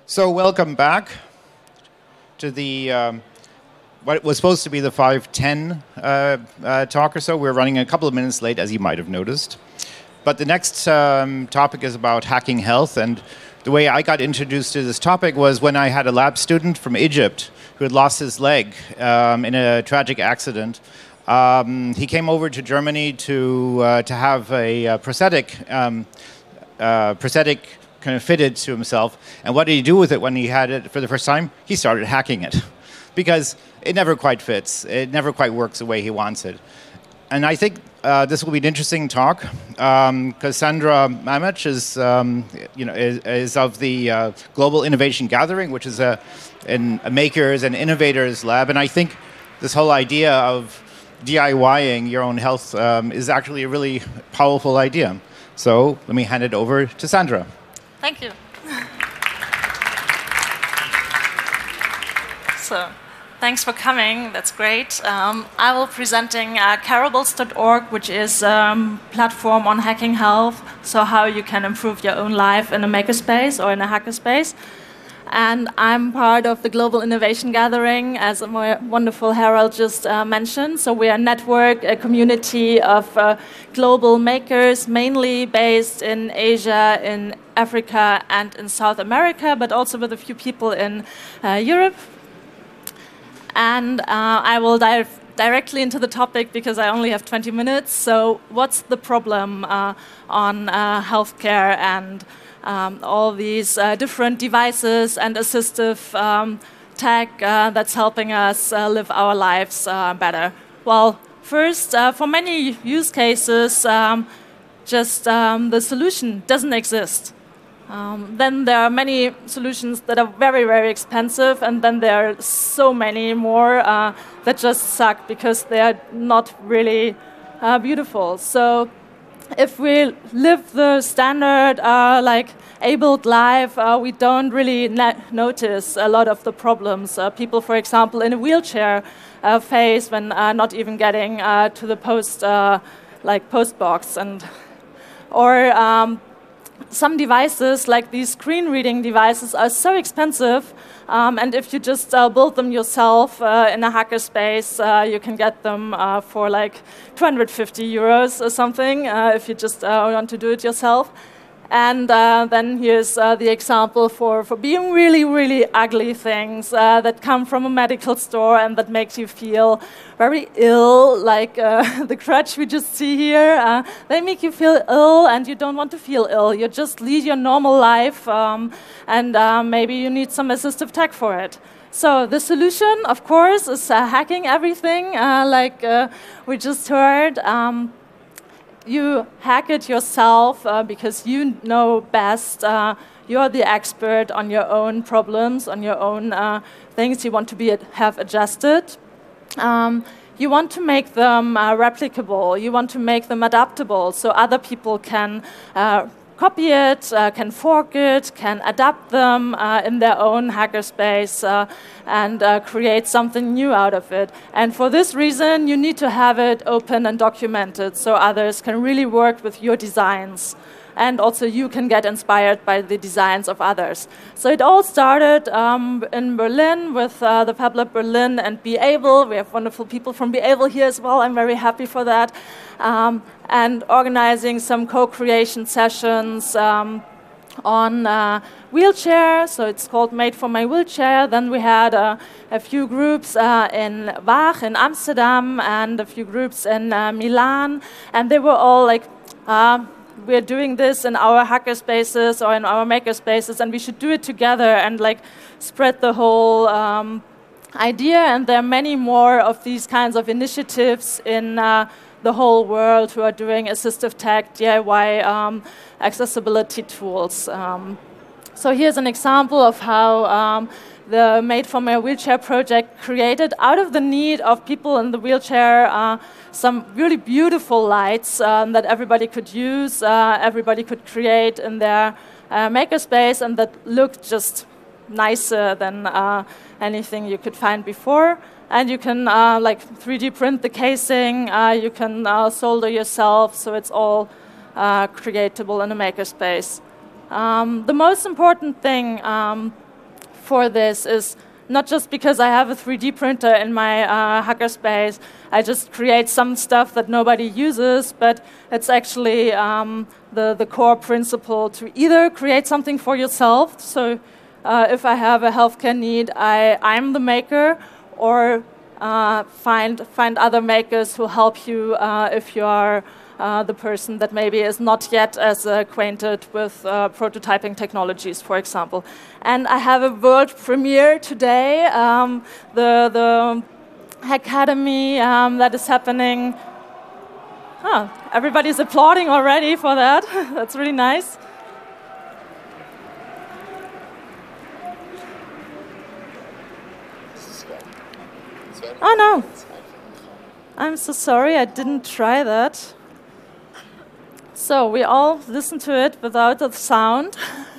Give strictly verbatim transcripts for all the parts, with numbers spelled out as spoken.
So welcome back to the um, what was supposed to be the five ten uh, uh, talk or so. We're running a couple of minutes late, as you might have noticed. But the next um, topic is about hacking health, and the way I got introduced to this topic was when I had a lab student from Egypt who had lost his leg um, in a tragic accident. Um, he came over to Germany to uh, to have a, a prosthetic um, uh, prosthetic. kind of fitted to himself. And what did he do with it when he had it for the first time? He started hacking it because it never quite fits. It never quite works the way he wants it. And I think uh, this will be an interesting talk because um, Sandra Mamich is, um, you know, is, is of the uh, Global Innovation Gathering, which is a, an, a makers and innovators lab. And I think this whole idea of DIYing your own health um, is actually a really powerful idea. So let me hand it over to Sandra. Thank you. So, thanks for coming. That's great. Um, I will be presenting uh, Carables dot org, which is a um, platform on hacking health, so how you can improve your own life in a makerspace or in a hackerspace. And I'm part of the Global Innovation Gathering, as my wonderful Harold just uh, mentioned. So we are a network, a community of uh, global makers, mainly based in Asia, in Africa, and in South America, but also with a few people in uh, Europe. And uh, I will dive directly into the topic because I only have twenty minutes. So what's the problem uh, on uh, healthcare and Um, all these uh, different devices and assistive um, tech uh, that's helping us uh, live our lives uh, better? Well, first, uh, for many use cases, um, just um, the solution doesn't exist. Um, then there are many solutions that are very, very expensive, and then there are so many more uh, that just suck because they are not really uh, beautiful. So if we live the standard, uh, like, abled life, uh, we don't really notice a lot of the problems uh, people, for example, in a wheelchair uh, face when uh, not even getting uh, to the post, uh, like, post box. And, or um, some devices, like these screen reading devices, are so expensive. Um, and if you just uh, build them yourself uh, in a hackerspace, uh, you can get them uh, for like two hundred fifty euros or something uh, if you just uh, want to do it yourself. And uh, then here's uh, the example for, for being really, really ugly things uh, that come from a medical store and that makes you feel very ill, like uh, the crutch we just see here. Uh, they make you feel ill and you don't want to feel ill. You just lead your normal life um, and uh, maybe you need some assistive tech for it. So the solution, of course, is uh, hacking everything, uh, like uh, we just heard. Um, You hack it yourself uh, because you know best. Uh, you're the expert on your own problems, on your own uh, things you want to be ad- have adjusted. Um, you want to make them uh, replicable. You want to make them adaptable so other people can uh, copy it, uh, can fork it, can adapt them uh, in their own hackerspace uh, and uh, create something new out of it. And for this reason, you need to have it open and documented so others can really work with your designs. And also you can get inspired by the designs of others. So it all started um, in Berlin with uh, the FabLab Berlin and Be.able. We have wonderful people from Be.able here as well. I'm very happy for that. Um, and organizing some co-creation sessions um, on uh, wheelchair. So it's called Made for My Wheelchair. Then we had uh, a few groups uh, in Waag in Amsterdam and a few groups in uh, Milan. And they were all like, uh, we're doing this in our hackerspaces or in our makerspaces, and we should do it together and like spread the whole um, idea. And there are many more of these kinds of initiatives in uh, the whole world who are doing assistive tech, D I Y um, accessibility tools. Um, so here's an example of how um, the Made for My Wheelchair project created, out of the need of people in the wheelchair, uh, some really beautiful lights um, that everybody could use, uh, everybody could create in their uh, makerspace, and that looked just nicer than uh, anything you could find before. And you can uh, like three D print the casing, uh, you can uh, solder yourself, so it's all uh, creatable in a makerspace. Um, the most important thing um, for this is not just because I have a three D printer in my uh, hackerspace, I just create some stuff that nobody uses, but it's actually um, the, the core principle to either create something for yourself, so uh, if I have a healthcare need, I, I'm the maker, or uh, find, find other makers who help you uh, if you are Uh, the person that maybe is not yet as acquainted with uh, prototyping technologies, for example. And I have a world premiere today, um, the, the Hackademy um, that is happening. Huh, everybody's applauding already for that. That's really nice. Oh no, I'm so sorry, I didn't try that. So we all listen to it without the sound.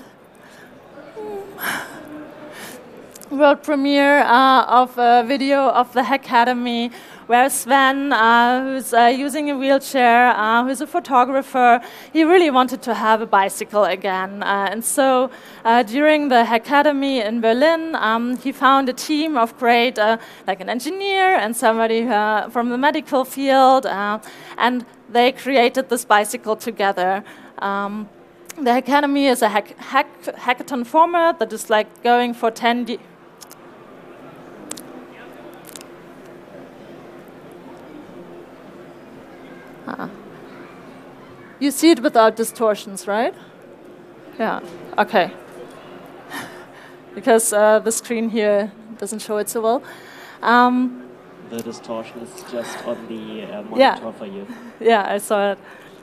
World premiere uh, of a video of the Hackademy, where Sven, uh, who's uh, using a wheelchair, uh, who's a photographer, he really wanted to have a bicycle again. Uh, and so uh, during the Hackademy in Berlin, um, he found a team of great, uh, like an engineer and somebody uh, from the medical field, uh, and they created this bicycle together. Um, the Hackademy is a hack hack hackathon format that is like going for ten d ah. You see it without distortions, right? Yeah, okay. Because uh, the screen here doesn't show it so well. Um, The distortion is just on the uh, monitor yeah. for you. Yeah, I saw it.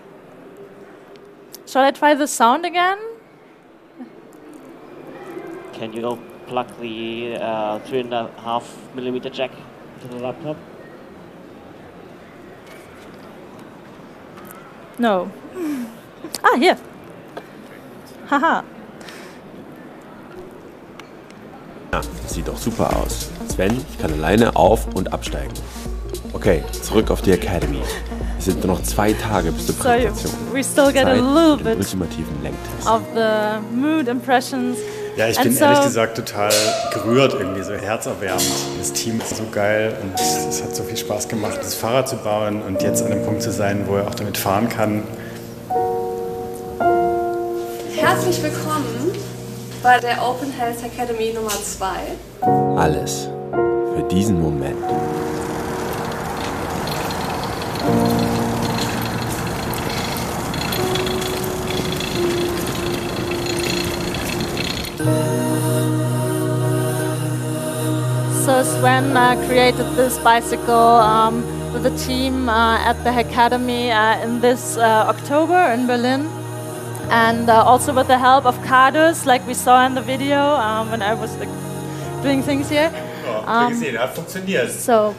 Shall I try the sound again? Can you go plug the uh, three and a half millimeter jack to the laptop? No. Ah, here. Haha. Ja, das sieht doch super aus. Sven kann alleine auf- und absteigen. Okay, zurück auf die Academy. Es sind nur noch zwei Tage bis zur So Präsentation. we still get a Zeit little für den bit ultimativen Lenktest. of the mood impressions. Ja, ich And bin so ehrlich gesagt total gerührt, irgendwie so herzerwärmend. Das Team ist so geil und es hat so viel Spaß gemacht, das Fahrrad zu bauen und jetzt an dem Punkt zu sein, wo er auch damit fahren kann. Herzlich willkommen bei der Open Health Academy Nummer zwei. Alles für diesen Moment. So Sven uh, created this bicycle um, with a team uh, at the Hackademy uh, in this uh, October in Berlin. And uh, also with the help of Cardus, like we saw in the video um, when I was like, doing things here. Ja, um, gesehen, hat funktioniert. So,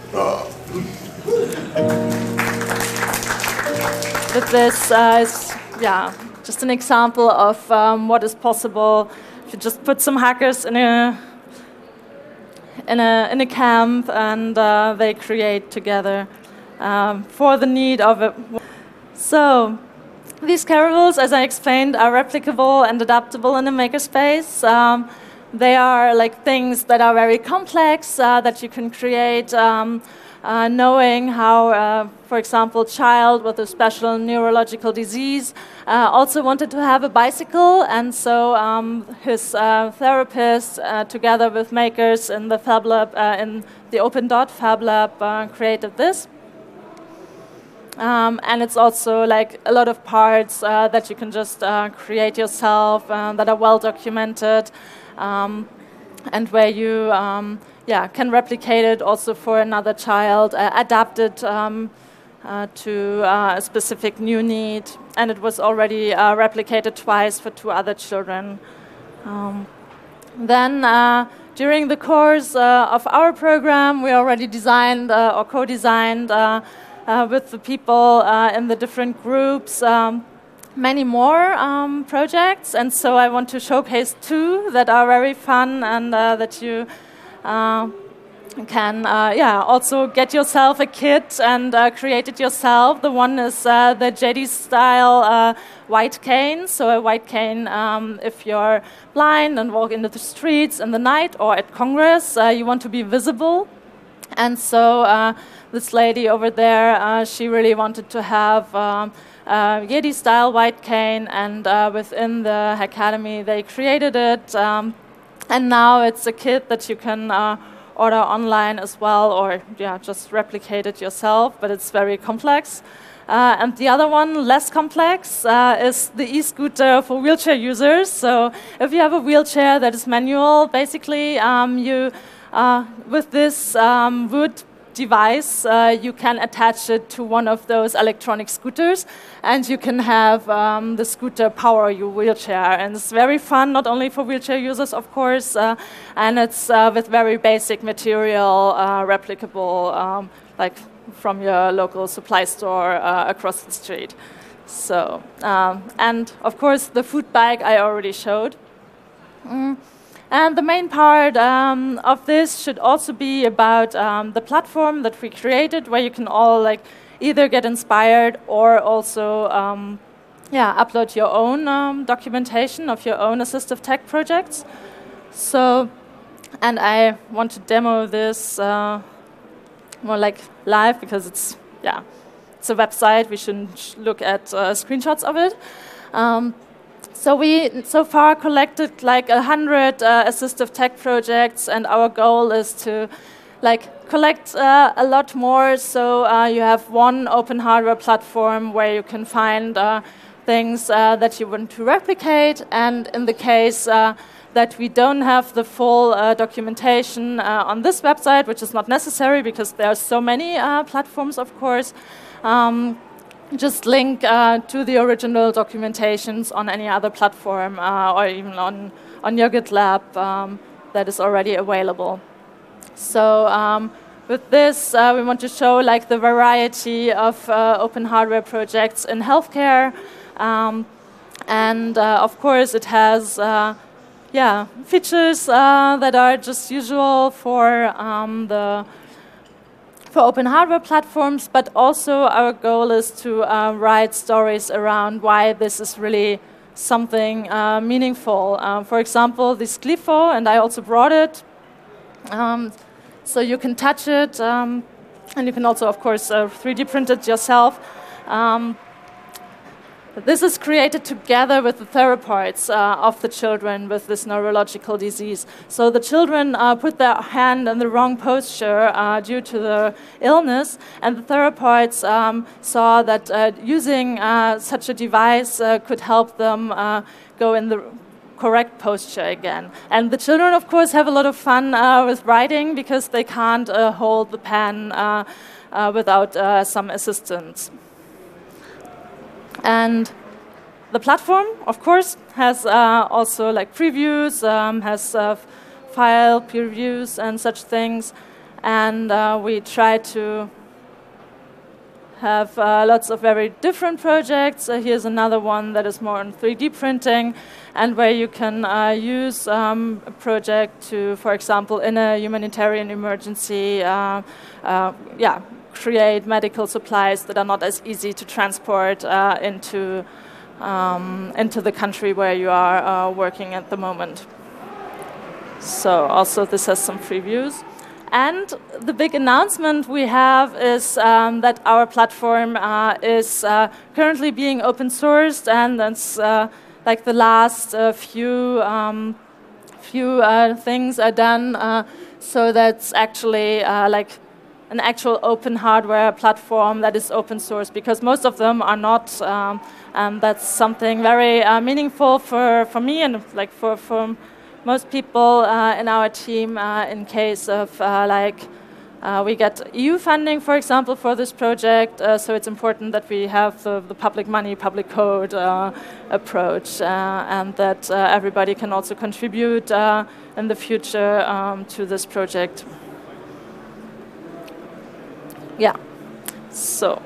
with this, uh, is, yeah, just an example of um, what is possible if you just put some hackers in a in a in a camp and uh, they create together um, for the need of it. So. These caravels, as I explained, are replicable and adaptable in a makerspace. Um, they are like things that are very complex uh, that you can create, um, uh, knowing how, uh, for example, a child with a special neurological disease uh, also wanted to have a bicycle, and so um, his uh, therapist, uh, together with makers in the Fab Lab, uh, in the Open Dot Fab Lab, uh, created this. Um, and it's also like a lot of parts uh, that you can just uh, create yourself uh, that are well documented, um, and where you um, yeah can replicate it also for another child, uh, adapt it um, uh, to uh, a specific new need. And it was already uh, replicated twice for two other children. Um, then uh, during the course uh, of our program, we already designed uh, or co-designed Uh, Uh, with the people uh, in the different groups, um, many more um, projects, and so I want to showcase two that are very fun and uh, that you uh, you can uh, yeah, also get yourself a kit and uh, create it yourself. The one is uh, the J D style uh, white cane. So a white cane, um, if you're blind and walk into the streets in the night or at Congress, uh, you want to be visible. And so uh, this lady over there, uh, she really wanted to have um, a Yeti-style white cane, and uh, within the Academy they created it. Um, and now it's a kit that you can uh, order online as well, or yeah, just replicate it yourself, but it's very complex. Uh, and the other one, less complex, uh, is the e-scooter for wheelchair users. So if you have a wheelchair that is manual, basically um, you, uh, with this um, wood device, uh, you can attach it to one of those electronic scooters, and you can have um, the scooter power your wheelchair. And it's very fun, not only for wheelchair users, of course, uh, and it's uh, with very basic material, uh, replicable, um, like from your local supply store uh, across the street. So, um, and of course, the food bag I already showed. Mm. And the main part um, of this should also be about um, the platform that we created, where you can all like either get inspired or also um, yeah, upload your own um, documentation of your own assistive tech projects. So, and I want to demo this uh, more like live, because it's yeah, it's a website. We shouldn't look at uh, screenshots of it. Um, So we so far collected like a hundred uh, assistive tech projects, and our goal is to like collect uh, a lot more. So uh, you have one open hardware platform where you can find uh, things uh, that you want to replicate, and in the case uh, that we don't have the full uh, documentation uh, on this website, which is not necessary because there are so many uh, platforms, of course. Um, Just link uh, to the original documentations on any other platform uh, or even on, on your GitLab um, that is already available. So um, with this, uh, we want to show like the variety of uh, open hardware projects in healthcare. Um, and uh, of course, it has uh, yeah, features uh, that are just usual for um, the for open hardware platforms, but also our goal is to uh, write stories around why this is really something uh, meaningful. Um, for example, this Glypho, and I also brought it, um, so you can touch it, um, and you can also, of course, uh, three D print it yourself. Um, This is created together with the therapists uh, of the children with this neurological disease. So the children uh, put their hand in the wrong posture uh, due to the illness, and the therapists um, saw that uh, using uh, such a device uh, could help them uh, go in the correct posture again. And the children, of course, have a lot of fun uh, with writing because they can't uh, hold the pen uh, uh, without uh, some assistance. And the platform, of course, has uh, also like previews, um, has uh, file peer reviews and such things. And uh, we try to have uh, lots of very different projects. Uh, here's another one that is more on three D printing, and where you can uh, use um, a project to, for example, in a humanitarian emergency, uh, uh, yeah, create medical supplies that are not as easy to transport uh, into um, into the country where you are uh, working at the moment. So also this has some previews. And the big announcement we have is um, that our platform uh, is uh, currently being open sourced, and that's uh, like the last uh, few um, few uh, things are done. Uh, so that's actually uh, like an actual open hardware platform that is open source, because most of them are not. Um, and that's something very uh, meaningful for, for me and like for, for most people uh, in our team uh, in case of uh, like uh, we get E U funding, for example, for this project. Uh, so it's important that we have the, the public money, public code uh, approach, uh, and that uh, everybody can also contribute uh, in the future um, to this project. Yeah, so.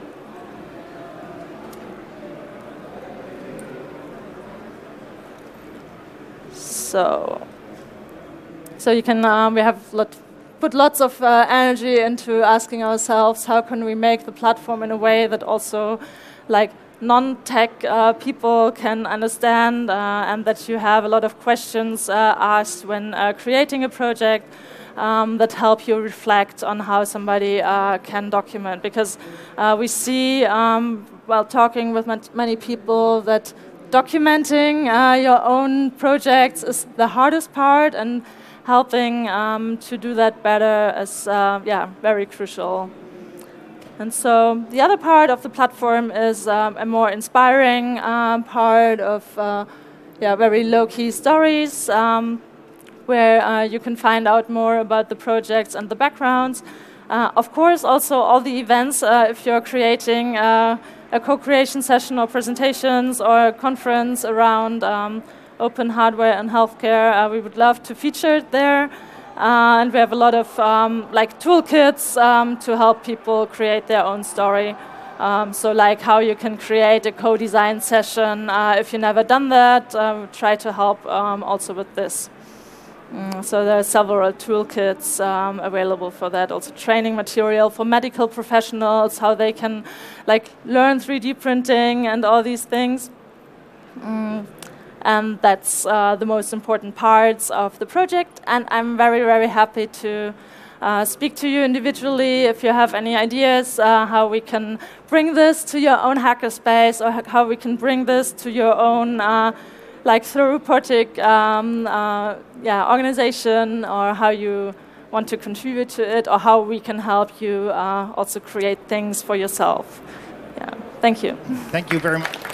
So, so you can, um, we have lot put lots of uh, energy into asking ourselves how can we make the platform in a way that also, like, non-tech uh, people can understand, uh, and that you have a lot of questions uh, asked when uh, creating a project um, that help you reflect on how somebody uh, can document. Because uh, we see, um, while talking with many people, that documenting uh, your own projects is the hardest part, and helping um, to do that better is uh, yeah, very crucial. And so the other part of the platform is um, a more inspiring um, part of uh, yeah, very low-key stories, um, where uh, you can find out more about the projects and the backgrounds. Uh, of course, also all the events, uh, if you're creating uh, a co-creation session or presentations or a conference around um, open hardware and healthcare, uh, we would love to feature it there. Uh, and we have a lot of um, like toolkits um, to help people create their own story. Um, so like how you can create a co-design session. Uh, if you've never done that, uh, try to help um, also with this. Mm, so there are several toolkits um, available for that. Also training material for medical professionals, how they can like learn three D printing and all these things. Mm. And that's uh, the most important parts of the project. And I'm very, very happy to uh, speak to you individually if you have any ideas uh, how we can bring this to your own hackerspace, or how we can bring this to your own uh, like therapeutic um, uh, yeah, organization, or how you want to contribute to it, or how we can help you uh, also create things for yourself. Yeah. Thank you. Thank you very much.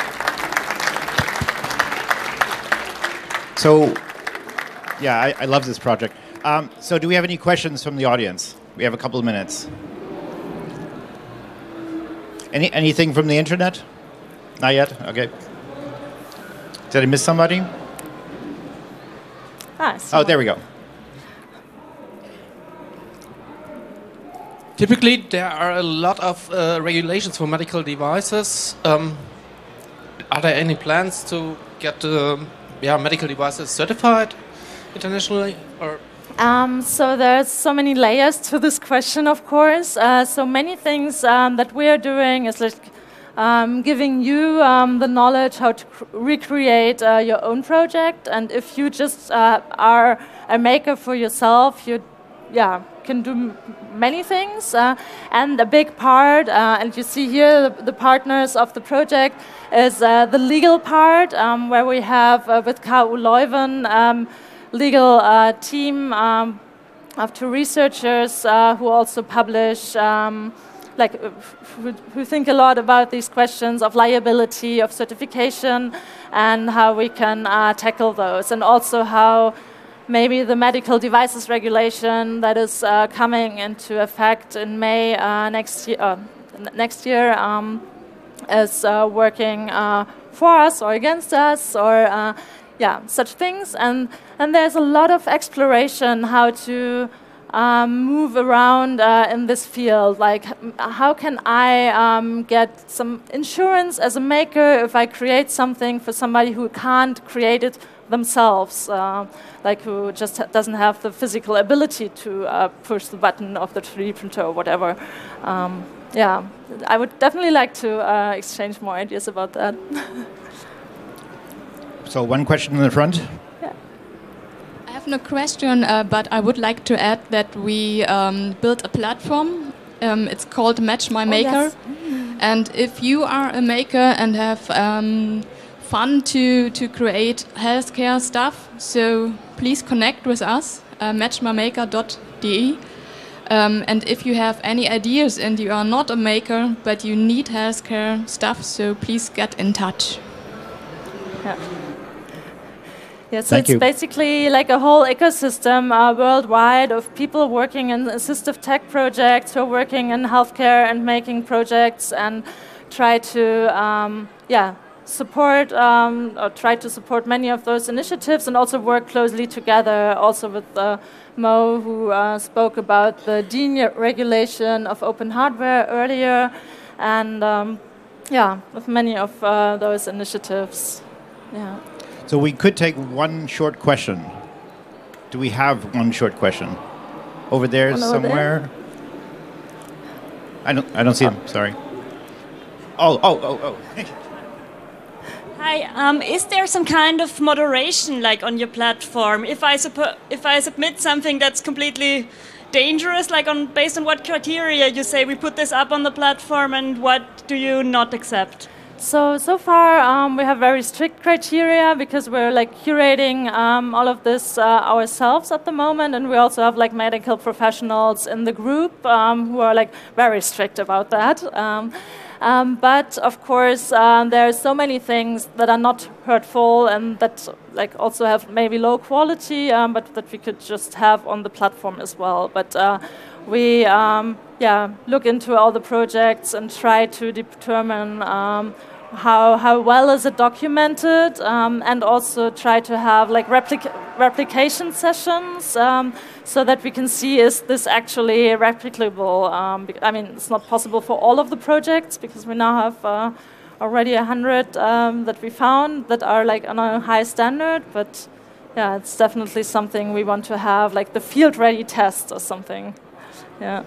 So, yeah, I, I love this project. Um, so do we have any questions from the audience? We have a couple of minutes. Any Anything from the internet? Not yet? Okay. Did I miss somebody? Ah, oh, there we go. Typically, there are a lot of uh, regulations for medical devices. Um, are there any plans to get uh, yeah, medical devices certified internationally? Or Um, so there's so many layers to this question, of course. Uh, so many things um, that we're doing is like um, giving you um, the knowledge how to recreate uh, your own project. And if you just uh, are a maker for yourself, you yeah, can do m many things. Uh, and a big part, uh, and you see here the, the partners of the project, is uh, the legal part, um, where we have uh, with K U Leuven um, legal uh, team um, of two researchers uh, who also publish, um, like, uh, who, who think a lot about these questions of liability, of certification, and how we can uh, tackle those, and also how maybe the medical devices regulation that is uh, coming into effect in May uh, next year, uh, next year um, is uh, working uh, for us or against us, or uh, yeah, such things. And and there's a lot of exploration how to um, move around uh, in this field. Like, how can I um, get some insurance as a maker if I create something for somebody who can't create it themselves, uh, like who just ha doesn't have the physical ability to uh, push the button of the three D printer or whatever. Um, yeah, I would definitely like to uh, exchange more ideas about that. So one question in the front. Yeah. I have no question, uh, but I would like to add that we um, built a platform. Um, it's called Match My Maker. Oh, yes. Mm. And if you are a maker and have um, fun to, to create healthcare stuff, so please connect with us, uh, match my maker dot d e. Um, and if you have any ideas and you are not a maker, but you need healthcare stuff, so please get in touch. Yeah. Yeah, so Thank it's you. basically like a whole ecosystem uh, worldwide of people working in assistive tech projects, who are working in healthcare and making projects, and try to um, yeah support um, or try to support many of those initiatives, and also work closely together, also with uh, Mo, who uh, spoke about the deregulation of open hardware earlier, and um, yeah, with many of uh, those initiatives. Yeah. So we could take one short question. Do we have one short question? over there One over somewhere. there. I don't. I don't see him. Sorry. Oh. Oh. Oh. Oh. Hi. Um, is there some kind of moderation, like on your platform? If I suppo- if I submit something that's completely dangerous, like on based on what criteria you say we put this up on the platform, and what do you not accept? So, so far um, we have very strict criteria because we're like curating um, all of this uh, ourselves at the moment, and we also have like medical professionals in the group um, who are like very strict about that. Um, um, but of course, um, there are so many things that are not hurtful and that like also have maybe low quality, um, but that we could just have on the platform as well. But uh, we um, yeah look into all the projects and try to determine um, how how well is it documented, um, and also try to have like replica- replication sessions um, so that we can see is this actually replicable. Um, I mean, it's not possible for all of the projects because we now have uh, already a hundred um, that we found that are like on a high standard, but yeah, it's definitely something we want to have, like the field-ready test or something. Yeah.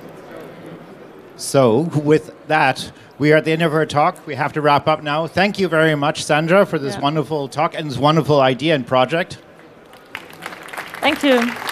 So, with that, we are at the end of our talk. We have to wrap up now. Thank you very much, Sandra, for this Yeah. wonderful talk and this wonderful idea and project. Thank you.